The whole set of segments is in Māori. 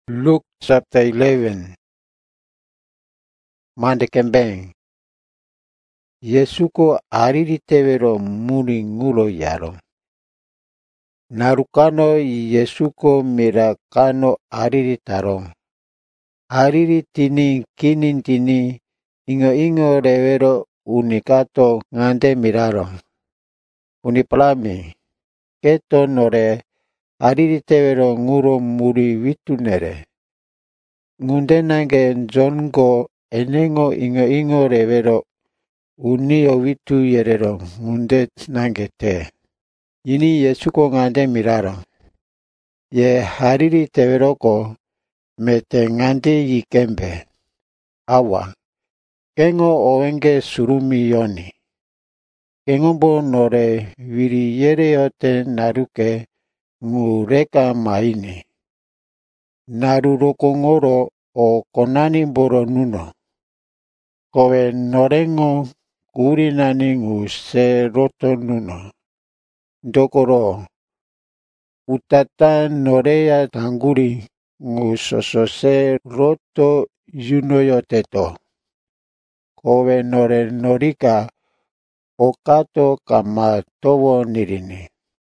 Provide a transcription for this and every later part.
Luke chapter 11. Mande kembeng. Yesuko ariri tevero muri ngulo yaro. Narukano Yesuko mirakano ariri taro. Ariri tini kinin tini ingo revero unikato ngande miraro. Unipalami. Keto nore ariri tevero nguro muri witunere. Ngunde nange zongo enengo ingo revero unio witu yerero ngunde nange te. Ini Yesuko ngande miraro. Ye hariri teveroko mete ngande yikembe. Awa. Kengo oenge surumi yoni. Kengombo nore viri yere yote naruke ngureka maini. Naruroko ngoro o konani boro nuno. Kowe norengo kuri nani ngu se roto nuno. Dokoro utata norea tanguri ngu soso se roto yunoyoteto. Kowe nore norika okato kama towo nirini.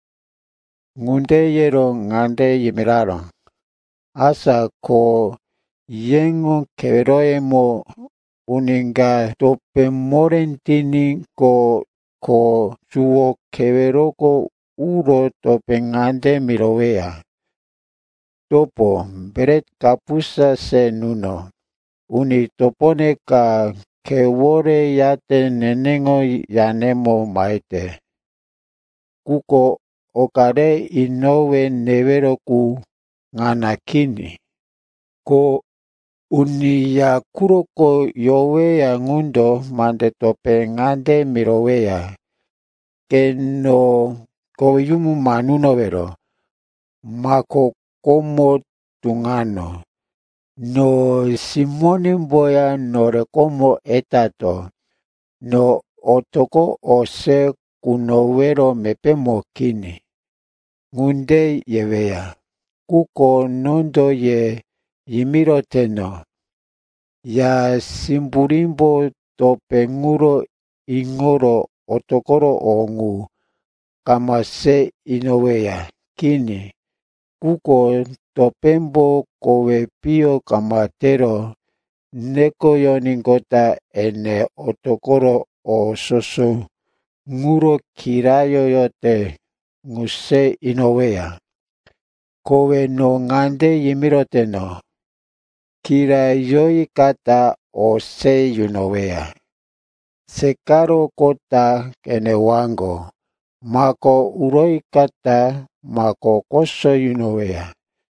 Ngunde yero ngande yimiraro. Asa ko yengo keveroemo uninga tope morentini ko suo keveroko uro tope ngande mirovea. Topo beret kapusa se nuno. Uni topone ka kewore yate nenengo yanemo maite. Kuko okare inowe neveroku nganakini. Ko uni ya kuroko yowea ngundo mande tope ngande mirovea. Keno koyumu manuno vero. Mako komo tungano. No Simone boya nore komo etato. No otoko ose kunovero mepemo kini. Ngunde yevea. Kuko nondo ye yimiroteno. Ya simburimbo tope nguro ingoro otokoro ongu. Kamase inowea. Kini. Kuko topembo kowe pio kamatero. Neko yoningota ene otokoro o soso. Nguro kirayo yote. Nguse inowea. Kowe no ngande yimiroteno. Kira yoi kata o se yunowea. Sekaro kota kene wango. Mako uroi kata mako koso yunowea.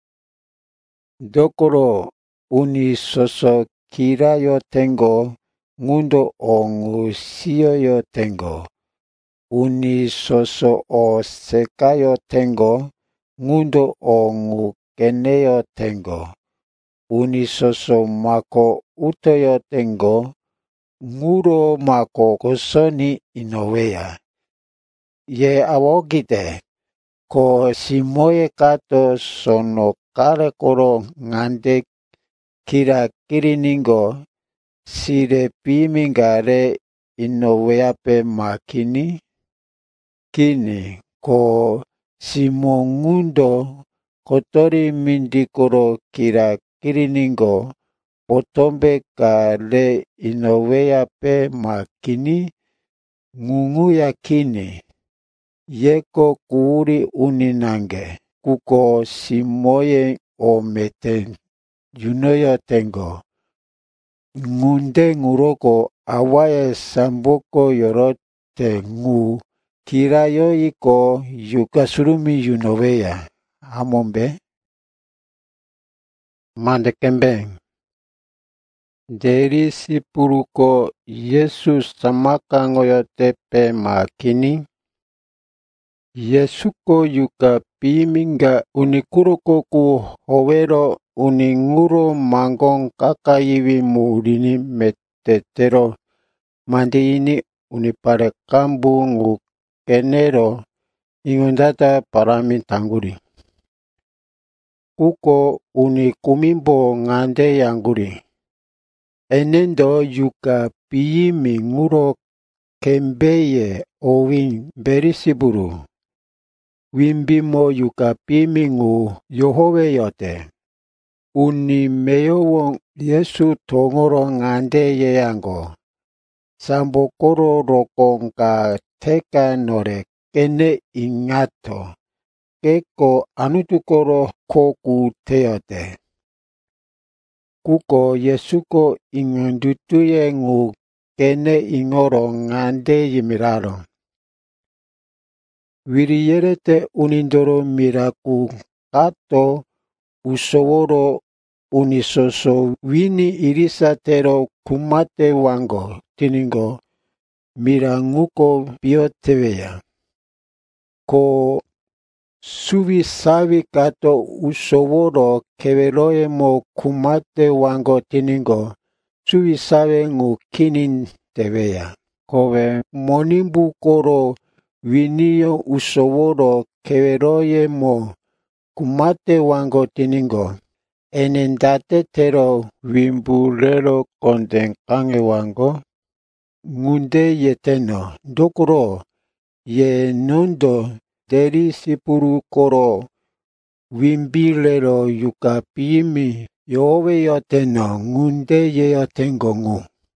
Dokoro uni soso kira yo tengo. Ngundo ongu siyo yo tengo. Uni soso o sekayo tengo. Ngundo ongu keneyo tengo. Uni soso mako utoyo tengo. Nguro mako kosoni inowea. Ye awogite. Ko simoye kato sono kare koro ngande kira kiriningo. Sire pimingare inowea pe makini. Kini ko simongundo kotori mindikoro kira kiriningo. Potombe kale inowea pe makini. Ngungu yakini. Yeko kuuri uninange. Kuko simoye o meten. Yunoyo tengo. Ngunde nguroko awaye samboko yorote ngu. Kirayo iko yukasurumi yunovea. Amombe. Mande kembeng. Deri sipuruko Yesus samaka ngoyotepe makini. Yesuko yuka piminga unikuruko ku hovero uninguro mangong kakayiwi murini metetero. Mandi ini unipare kambu ngu kenero ingundata parami tanguri. kuko uni kumimbo ngande yangguri. Enendo yuka piyimi nguro kembeye owin berisiburu. Wimbimo yuka pimi ngu Yohowe yote. Uni meyowo Yesu tongoro ngande yeyango. Sambokoro rokonga teka nore kene ingato. Keko anutukoro koku teote. Kuko Yesuko ingondutuye ngu kene ingoro ngande yimiraro. Wiriyerete unindoro miraku kato usoworo unisoso wini irisatero kumate wango tiningo miranguko bioteveya. Ko suvi savi kato usoworo keveroemo kumate wango tiningo suvi save ngu kinin teveya. Kowe monimbu koro winio usoworo keveroemo kumate wango tiningo enendate tero wimbulero kondenkange wango ngunde yeteno dokoro ye nondo deri sipuru koro wimbilero yuka pimi Yohowe yoteno ngunde yeyotengo ngu.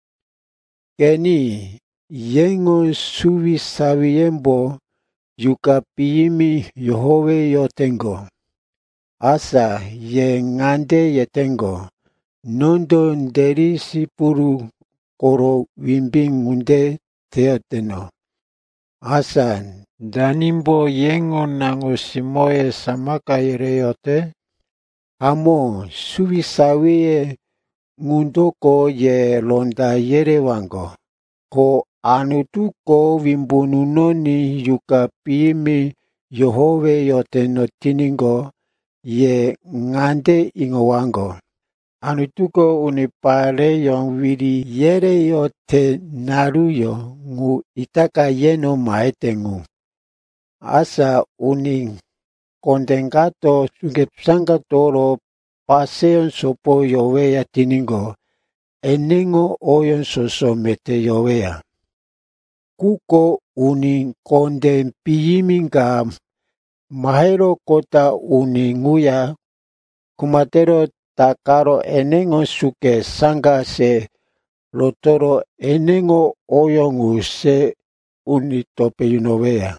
Keni yengo suvi saviembo yuka pimi Yohowe yotengo. Asa ye ngande yetengo. Nondo nderi sipuru koro wimbi ngunde teoteno. Asa danimbo yengo nango simoye samaka yereyote. Amo suvi sawie ngundoko ye londa yerewango. Ko anutuko wimbununoni yuka pimi Yohowe yoteno tiningo ye ngande ingowango. Anutuko unipare yon wiri yere yote naruyo ngu itaka yeno maetengu. Asa uni kondengato sungepsanga toro paseon sopo Yowea tiningo. Enengo oyon soso mete Yowea. Kuko uni konde piyiminga mahero kota uni nguya kumatero takaro enengo suke sanga se lotoro enengo oyongu se uni tope yunowea.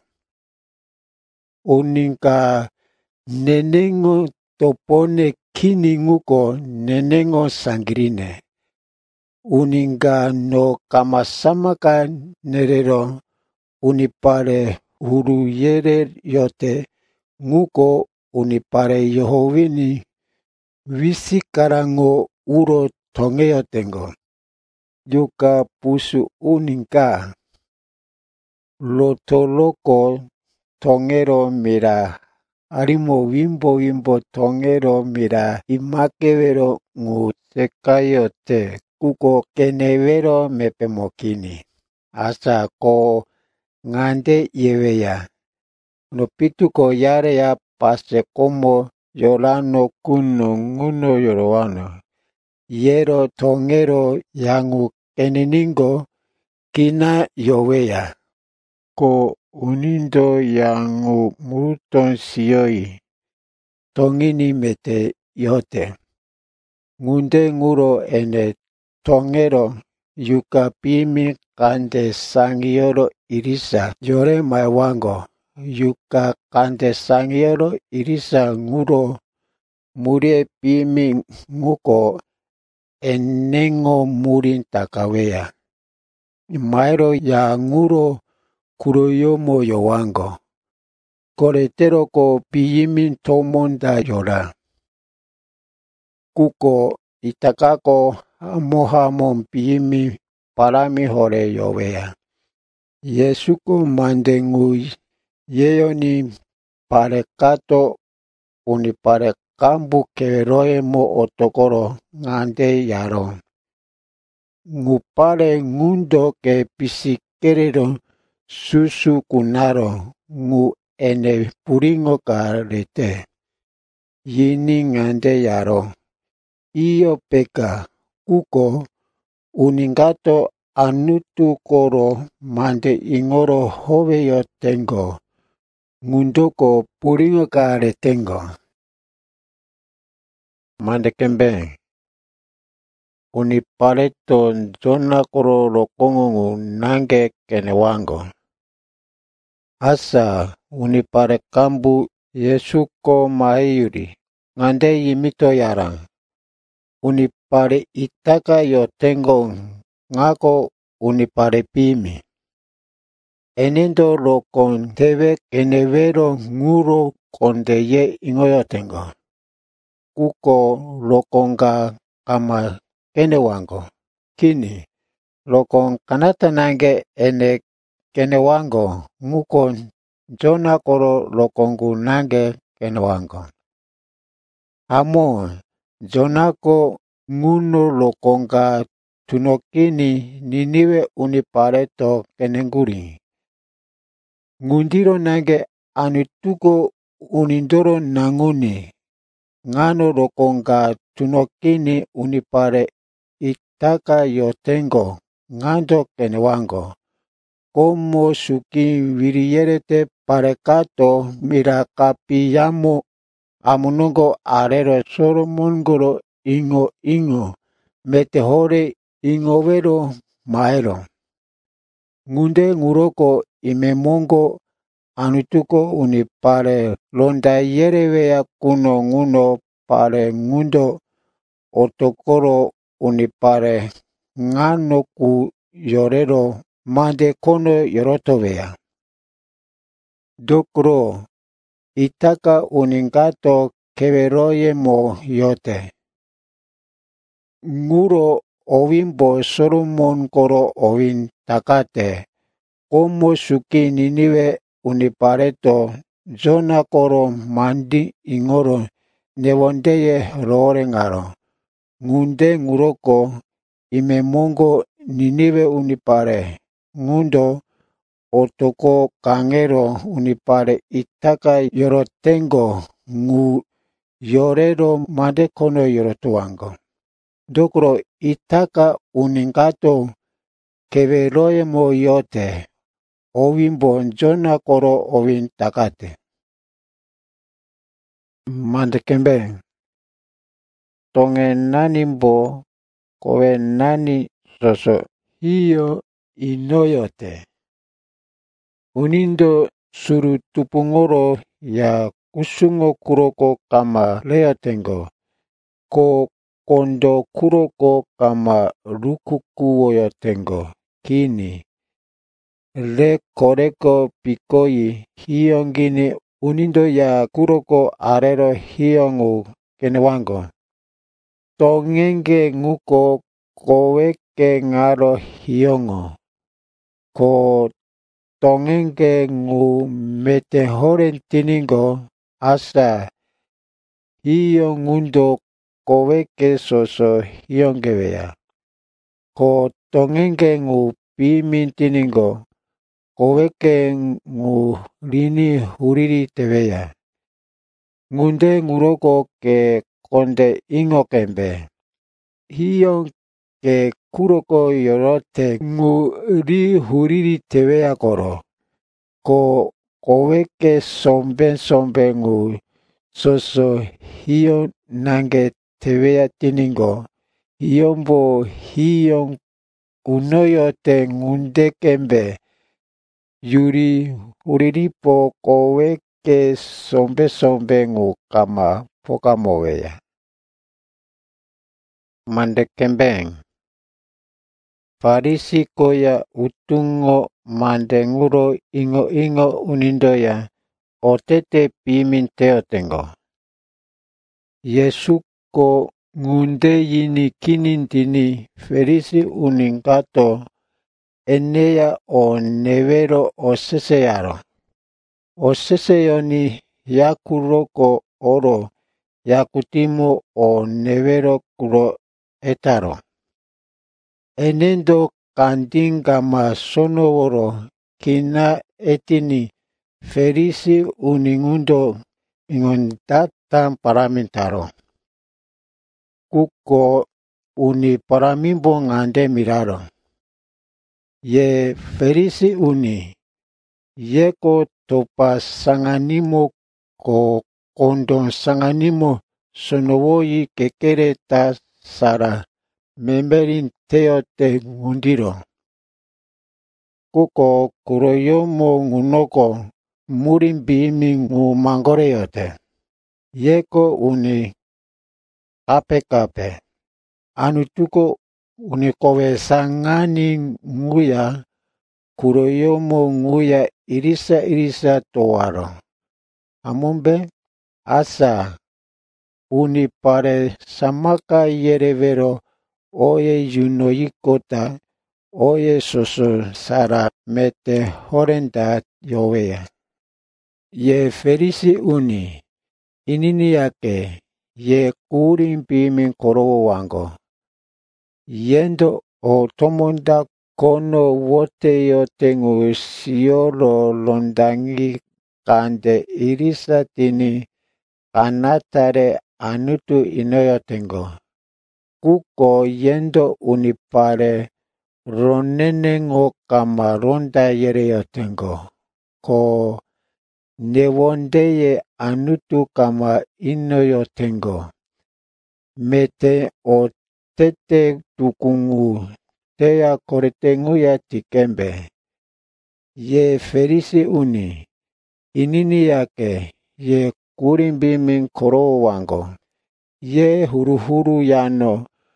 Uninga nenengo topone kini nguko nenengo sangrine. Uninga no kamasamaka nerero unipare huru yere yote nguko unipare Yohovini visikarango uro tongeyotengo. Yuka pusu uninga lotoloko tongero mira arimo wimbo tongero mira imakevero ngu sekayote kuko kenevero mepemokini. Asa ko ngande yeweya. No pituko yare ya pase como yorano kuno nguno yorowano. Yero tongero yangu keneningo kina yoweya. Ko unindo yangu muruton siyoi. Tongini mete yote. Ngunde nguro ene tongero yuka pimi kande sangioro irisa yore maewango. Yuka kande sangioro irisa nguro murie pimi nguko enengo murin takawea. Maero ya nguro kuroyomo yowango. Koretero ko piyimin tomonda yora. Kuko itakako mohamon piyimi parami hore yowea. Yesuko mandengu yeyoni parekato unipare kambu keroe mo otokoro ngande yaro. Ngupare ngundo ke pisikerero susu kunaro ngu ene puringo karete. yini ng'ande yaro. Iyo peka kuko uningato anutu koro mande ingoro hove yo tengo. Ngundoko puringo kare tengo. Mande kembe. Unipareto zona koro lokongo nange kene wango. Asa unipare kambu Yesuko maeyuri. Ngande yimito yarang. Unipare itaka yo tengo ngako unipare pimi. Enendo lokon tebe kenevero nguro konde ye ingoyo tengo. Kuko lokonga kama kene wango. Kini lokon kanata nange ene kene wango nguko zona koro lokongu nange kene wango. Amo zonako nguno lokonga tunokini niniwe unipareto kenenguri. Ngundiro nange anutuko unindoro nanguni. Ngano lokonga tunokini unipare itaka yotengo ngando kene wango. Como suki viriyerete parekato mirakapiyamo amunongo arero soromongoro ingo metehore ingowero maero. Ngunde nguroko imemongo anutuko unipare londa yerewea kuno nguno pare ngundo otokoro unipare ngano ku yorero mande kono yorotowea. Dokro itaka uningato keveroye mo yote. Nguro ovimbo Solomon koro ovin takate. Como suki niniwe unipareto zona koro mandi ingoro nevondeye roore ngaro. Ngunde nguroko imemongo niniwe unipare. Ngundo otoko kangero unipare itaka yorotengo ngu yorero mande kono yorotuango. Dokro itaka uningato keveroye mo yote. Ovimbo zona koro ovin takate. Mande kembe. Tonge nani mbo kowe nani soso hiyo inoyote. Unindo suru tupungoro ya kusungo kuroko kama lea tengo. Ko kondo kuroko kama rukukuo yo tengo. Kini. Le koreko pikoi hiongini unindo ya kuroko arero hiongu kenewango. Tongenge nguko koweke ngaro hiongo. Ko tongenge ngu metehore tiningo asa hiongundo koweke soso hiongewea. Ko tongenge ngu pimin tiningo koweke ngu lini huriri teweya. Ngunde nguroko ke konde ingo kembe. Hiyo ke kuroko yorote ngu ri huriri teweya koro. Ko koweke sombe ngu soso hiyo nange teweya tiningo. Hiyombo hiyo kunoyote ngunde kembe. Yuri uriripo koweke sombe ngu kama poka moweya. Mande kembeng. Farisi koya utungo mande nguro ingo unindoya otete pimin teo tengo. Yesuko ngunde yini kinindini Farisi uningato eneya o nevero oseseyaro. Oseseyoni yakuroko oro yakutimo o nevero kuro etaro. Enendo kandinga masonoworo kina etini Farisi uningundo ingondat tan paramintaro. Kuko uni paramimbo ngande miraro. Ye Ferisi uni. Yeko topa sanganimo ko kondon sanganimo sonowoi kekere ta sara memberin teote ngundiro. Kuko kuroyomo ngunoko murin bimi ngu mangoreyote. Yeko uni kape. Anutuko uni kowe sangani nguya kuroyomo nguya irisa towaro. Amombe asa uni pare samaka yerevero oye yunoikota oye soso sara mete horenda yoweya. Ye Ferisi uni inini yake ye kurin pimin korowo wango. Yendo o tomonda kono wote yotengu siolo londangi kande irisa tini kanatare anutu inoyotengo. Kuko yendo unipare ronenengo kama ronda yereyotengo. Ko newondeye anutu kama inoyotengo. Mete o tete tukungu teya koretengu ya tikembe. Ye Ferisi uni inini yake ye kurimbimin koro wango. Ye huru yano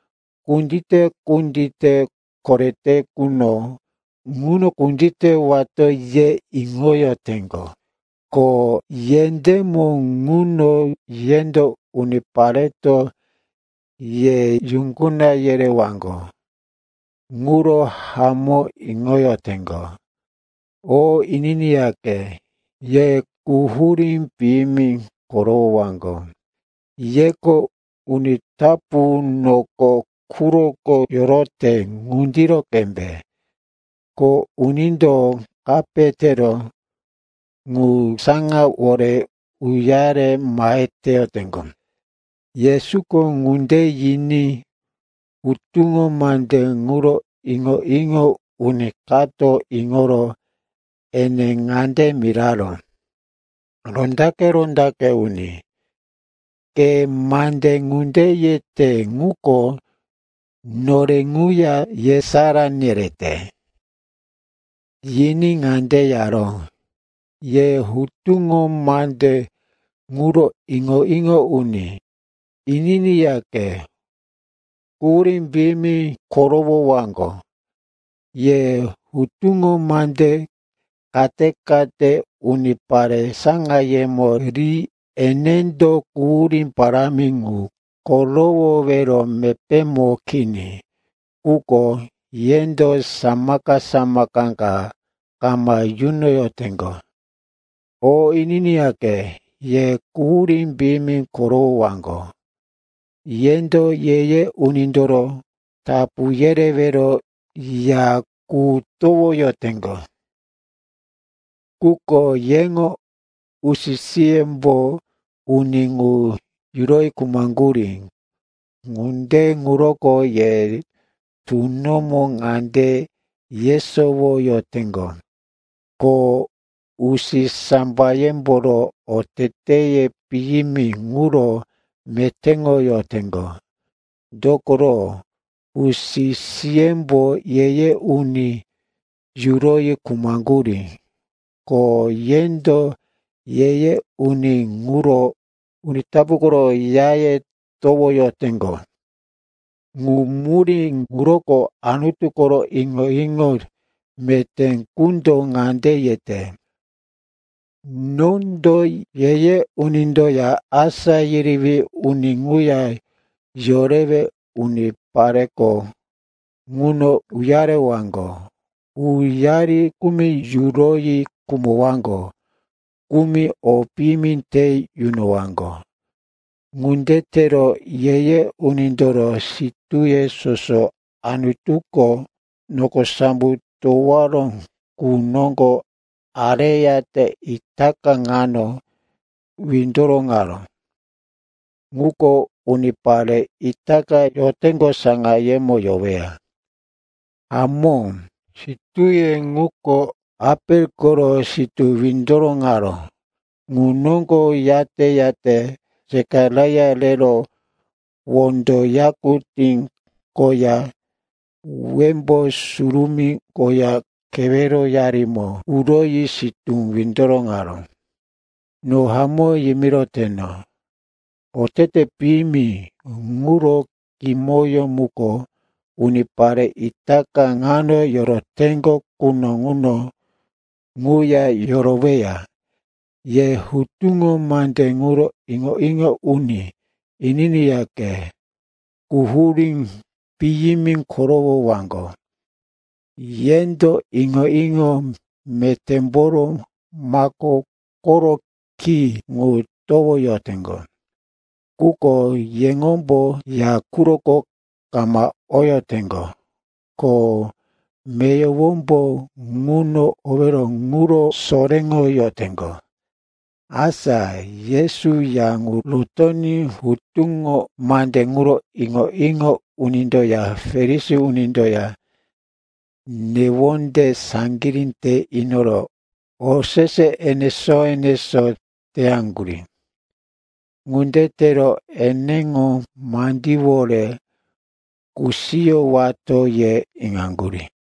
kundite korete kuno nguno kundite wato ye ingoyo tengo. Ko yendemo nguno yendo unipareto ye yunguna yere wango. Nguro hamo ingoyo tengo. O inini yake ye kuhurin pimi koro wango. Yeko unitapu noko kuroko yorote ngundiro kembe. Ko unindo kapetero ngu sanga wore uyare maeteo tengo. Yesuko ngunde yini utungo mande nguro ingo unikato ingoro ene ngande miraro. Rondake uni. Ke mande ngunde yete nguko nore nguya yesara nirete. Yini ngande yaro. Ye hutungo mande nguro ingo uni. Inini yake kurin bimi korowo wango. Ye hutungo mande kate unipare sanga yemo ri enendo kurin paramingu korowo vero mepemo kini. Uko yendo samaka kama yuno yotengo. O inini yake ye kurin bimi korowo wango. Yendo yeye unindoro tapu yerevero ya kutowo yotengo. Kuko yengo usisiembo uningu yuroi kumanguri. Ngunde nguroko ye tunomo ngande yesowo yotengo. Ko usisambayemboro oteteye piyimi nguro metengo yotengo. Dokoro usisiembo yeye uni yuroi kumanguri. Ko yendo yeye uni nguro unitabukoro yaye towo yotengo. Ngumuri nguroko anutukoro ingo meten kundo ngande yete. Nondo yeye unindo ya asa yirivi uninguya yoreve unipareko nguno uyare wango. Uyari kumi yuroi kumo wango. Kumi opiminte yuno wango. Ngundetero yeye unindoro situye soso anutuko noko sambu towaro kunongo areya te itaka ngano windoro ngaro. nguko unipare itaka yotengo sanga yemo yowea. Amo, situye nguko apel koro situ windorongaro. Ngunongo yate sekalaya lero wondo yakuting koya wembo surumi koya kevero yarimo uroyi situng windorongaro. No hamo yimiroteno. Otete pimi nguro kimoyo muko unipare itaka ngano yorotengo kuno nguno nguya yorowea. Ye hutungo mande nguro ingo uni inini yake kuhuring piyimin korowo wango. Yendo ingo metemboro mako koro ki ngu towo yotengo. Kuko yengombo ya kuroko kama oyotengo. Ko meyo wombo nguno overo nguro sorengo yotengo. Asa Yesu yang lutoni hutungo mande nguro ingo unindoya ferisi unindoya newonde sangirinte inoro osese eneso teanguri. Ngundetero enengo mandiwore kusio wato ye inganguri.